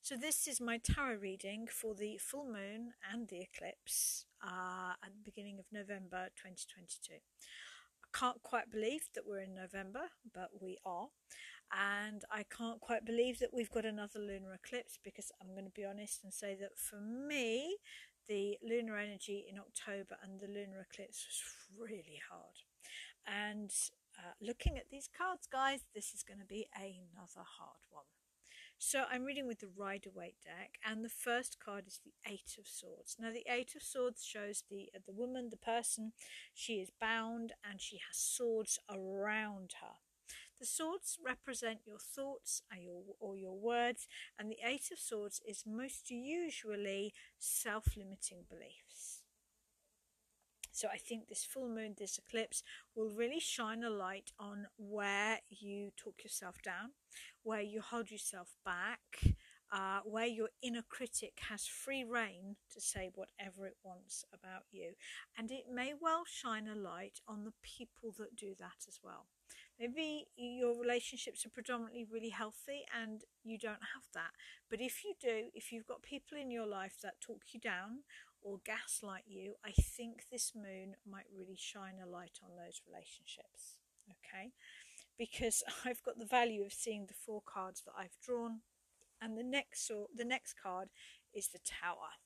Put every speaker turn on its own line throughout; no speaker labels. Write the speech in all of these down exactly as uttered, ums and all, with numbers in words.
So this is my tarot reading for the full moon and the eclipse uh, at the beginning of November twenty twenty-two. I can't quite believe that we're in November, but we are. And I can't quite believe that we've got another lunar eclipse, because I'm going to be honest and say that for me, the lunar energy in October and the lunar eclipse was really hard. And uh, looking at these cards, guys, this is going to be another hard one. So I'm reading with the Rider-Waite deck, and the first card is the Eight of Swords. Now the Eight of Swords shows the the woman, the person. She is bound and she has swords around her. The swords represent your thoughts or your, or your words, and the Eight of Swords is most usually self-limiting beliefs. So I think this full moon, this eclipse, will really shine a light on where you talk yourself down, where you hold yourself back, uh, where your inner critic has free rein to say whatever it wants about you. And it may well shine a light on the people that do that as well. Maybe your relationships are predominantly really healthy and you don't have that. But if you do, if you've got people in your life that talk you down or gaslight you, I think this moon might really shine a light on those relationships. Okay, because I've got the value of seeing the four cards that I've drawn, and the next or the next card is the Tower.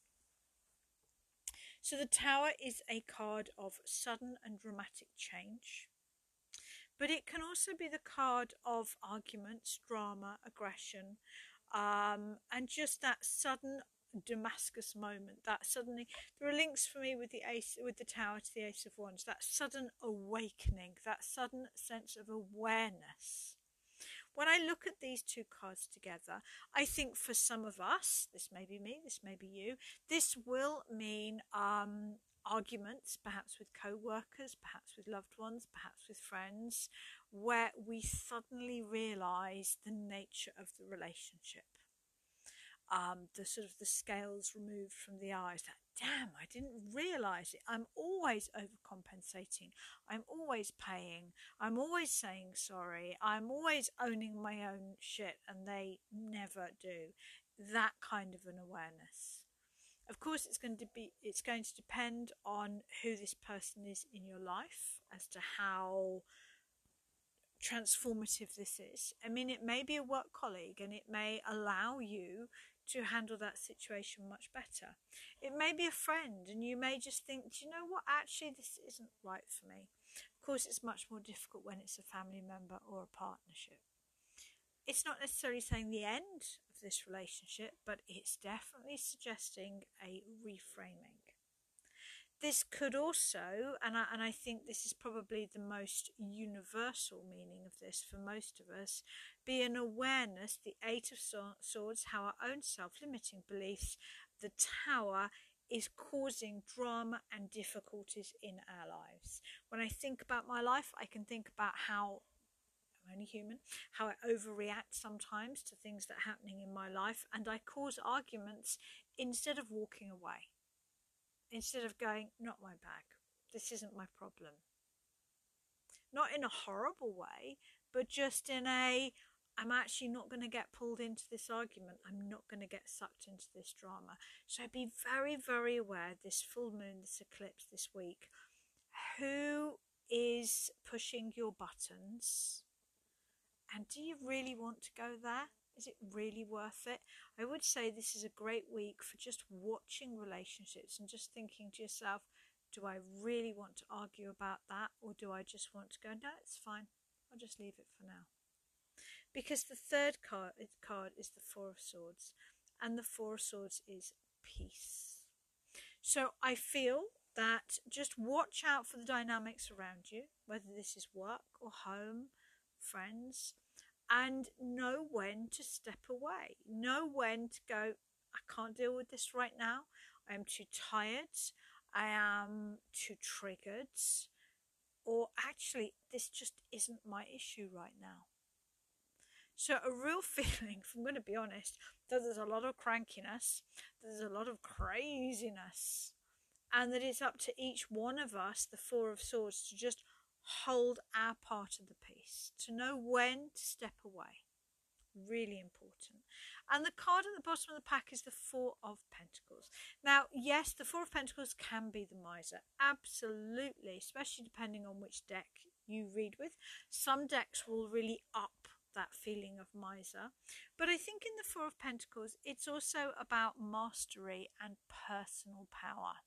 So the Tower is a card of sudden and dramatic change, but it can also be the card of arguments, drama, aggression, um, and just that sudden Damascus moment. That suddenly, there are links for me with the ace, with the Tower to the Ace of Wands. That sudden awakening, that sudden sense of awareness. When I look at these two cards together, I think for some of us, this may be me, this may be you, this will mean um, arguments, perhaps with co-workers, perhaps with loved ones, perhaps with friends, where we suddenly realise the nature of the relationship. Um, the sort of the scales removed from the eyes. That, damn, I didn't realise it. I'm always overcompensating. I'm always paying. I'm always saying sorry. I'm always owning my own shit, and they never do. That kind of an awareness. Of course, it's going to be. It's going to depend on who this person is in your life as to how transformative this is. I mean, it may be a work colleague, and it may allow you to handle that situation much better. It may be a friend, and you may just think, do you know what, actually this isn't right for me. Of course, it's much more difficult when it's a family member or a partnership. It's not necessarily saying the end of this relationship, but it's definitely suggesting a reframing. This could also, and I, and I think this is probably the most universal meaning of this for most of us, be an awareness, the Eight of Swords, how our own self-limiting beliefs, the Tower, is causing drama and difficulties in our lives. When I think about my life, I can think about how, I'm only human, how I overreact sometimes to things that are happening in my life, and I cause arguments instead of walking away. Instead of going, not my bag, this isn't my problem. Not in a horrible way, but just in a, I'm actually not going to get pulled into this argument. I'm not going to get sucked into this drama. So be very, very aware this full moon, this eclipse this week. Who is pushing your buttons? And do you really want to go there? Is it really worth it? I would say this is a great week for just watching relationships and just thinking to yourself, do I really want to argue about that, or do I just want to go, no, it's fine, I'll just leave it for now? Because the third card, card is the Four of Swords, and the Four of Swords is peace. So I feel that just watch out for the dynamics around you, whether this is work or home, friends, and know when to step away. Know when to go, I can't deal with this right now. I am too tired. I am too triggered. Or actually, this just isn't my issue right now. So a real feeling, if I'm going to be honest, that there's a lot of crankiness, that there's a lot of craziness, and that it's up to each one of us, the Four of Swords, to just hold our part of the piece, to know when to step away. Really important. And the card at the bottom of the pack is the Four of Pentacles. Now, yes, the Four of Pentacles can be the miser. Absolutely, especially depending on which deck you read with. Some decks will really up that feeling of miser. But I think in the Four of Pentacles, it's also about mastery and personal power.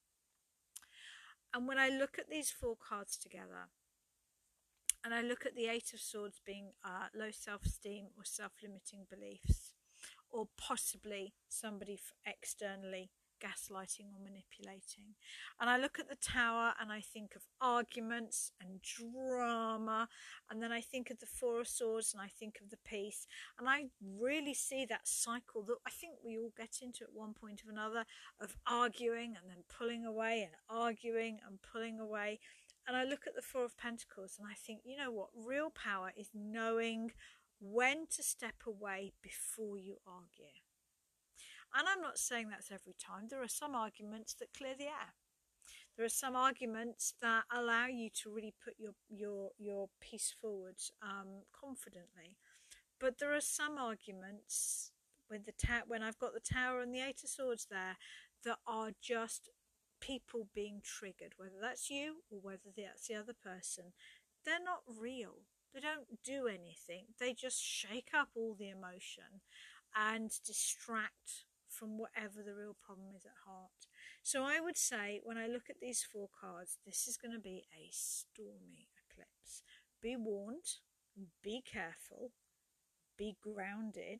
And when I look at these four cards together, and I look at the Eight of Swords being uh, low self-esteem or self-limiting beliefs, or possibly somebody externally gaslighting or manipulating. And I look at the Tower and I think of arguments and drama, and then I think of the Four of Swords and I think of the Peace, and I really see that cycle that I think we all get into at one point or another, of arguing and then pulling away and arguing and pulling away. And I look at the Four of Pentacles and I think, you know what, real power is knowing when to step away before you argue. And I'm not saying that's every time. There are some arguments that clear the air. There are some arguments that allow you to really put your your your piece forward um, confidently. But there are some arguments when the ta- when I've got the Tower and the Eight of Swords there that are just people being triggered, whether that's you or whether that's the other person. They're not real. They don't do anything. They just shake up all the emotion and distract from whatever the real problem is at heart. So I would say, when I look at these four cards, this is going to be a stormy eclipse. Be warned, be careful, be grounded,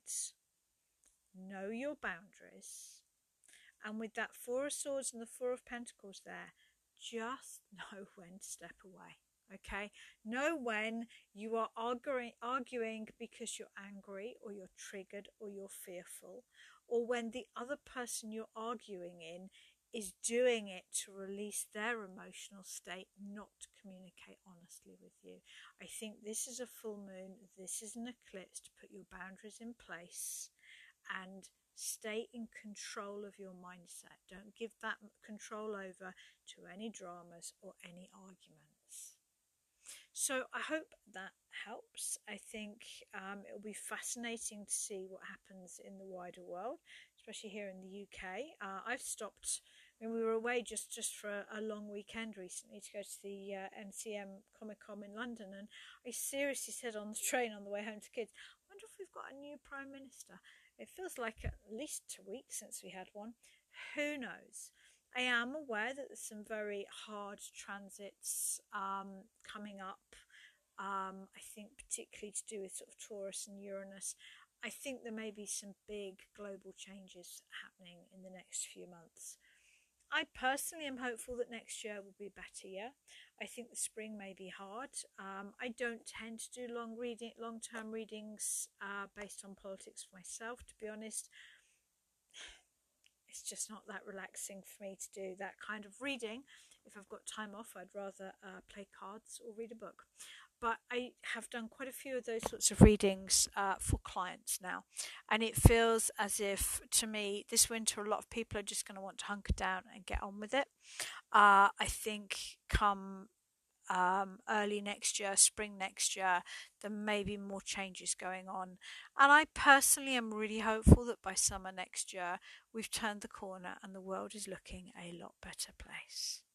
know your boundaries, and with that Four of Swords and the Four of Pentacles there, just know when to step away. Okay, know when you are arguing, arguing because you're angry or you're triggered or you're fearful, or when the other person you're arguing in is doing it to release their emotional state, not to communicate honestly with you. I think this is a full moon, this is an eclipse to put your boundaries in place and stay in control of your mindset. Don't give that control over to any dramas or any arguments. So I hope that helps. I think um, it'll be fascinating to see what happens in the wider world, especially here in the U K. Uh, I've stopped, I mean, we were away just, just for a, a long weekend recently to go to the uh, M C M Comic Con in London, and I seriously said on the train on the way home to kids, I wonder if we've got a new Prime Minister. It feels like at least two weeks since we had one. Who knows? I am aware that there's some very hard transits um, coming up. Um, I think particularly to do with sort of Taurus and Uranus. I think there may be some big global changes happening in the next few months. I personally am hopeful that next year will be a better year. I think the spring may be hard. Um, I don't tend to do long reading, long-term readings uh, based on politics for myself, to be honest. It's just not that relaxing for me to do that kind of reading. If I've got time off, I'd rather uh, play cards or read a book. But I have done quite a few of those sorts of readings uh, for clients now. And it feels as if, to me, this winter, a lot of people are just going to want to hunker down and get on with it. Uh, I think come um, early next year, spring next year, there may be more changes going on. And I personally am really hopeful that by summer next year, we've turned the corner and the world is looking a lot better place.